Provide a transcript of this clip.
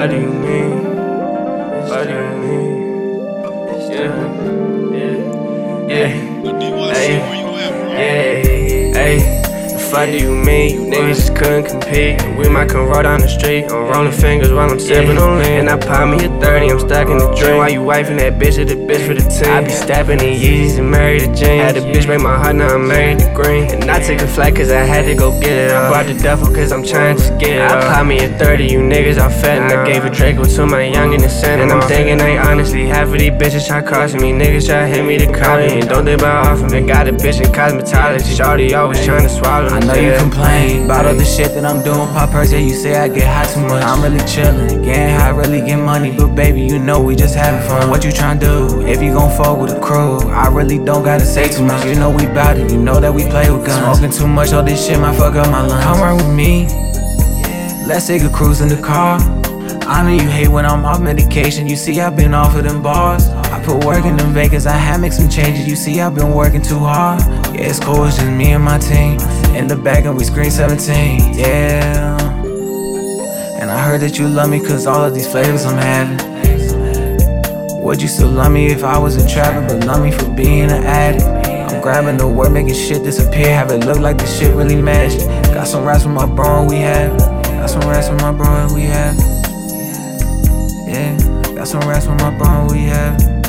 What do you mean? What do you mean? Yeah. Hey. What do you mean? You niggas just couldn't compete. We might come roll down the street. I'm rolling fingers while I'm sipping on lean. And I pop me a 30, I'm stuck in the dream. While you wifing that bitch at the bitch for the team. I be stabbing the Yeezys and married the jeans. Had the bitch break my heart, now I'm married to green. And I took a flight cause I had to go get it. I brought the duffel cause I'm trying to get it. I pop me a 30, you niggas all fat. And I gave a Draco to my young in the center. And I'm thinking ain't honestly half of these bitches try crossing me. Niggas try hit me to call me. And don't think about offering me. Got a bitch in cosmetology. Shorty always trying to swallow me. I know you complain about all the shit that I'm doing. Pop Perks, yeah, you say I get high too much. I'm really chillin', getting high, really get money. But baby, you know we just having fun. What you tryna do? If you gon' fuck with a crew, I really don't gotta say too much. You know we bout it, you know that we play with guns. Smoking too much, all this shit might fuck up my lungs. Come run with me, let's take a cruise in the car. I know you hate when I'm off medication. You see I've been off of them bars. I put work in them Vegas, I had make some changes. You see I've been working too hard. Yeah, it's cool, it's just me and my team. In the back and we screen 17, yeah. And I heard that you love me cause all of these flavors I'm having. Would you still love me if I wasn't trapping, but love me for being an addict? I'm grabbing the word, making shit disappear, have it look like this shit really magic. Got some raps with my bro and we have. Got some raps with my bro and we have. Yeah, got some raps with my bro and we have.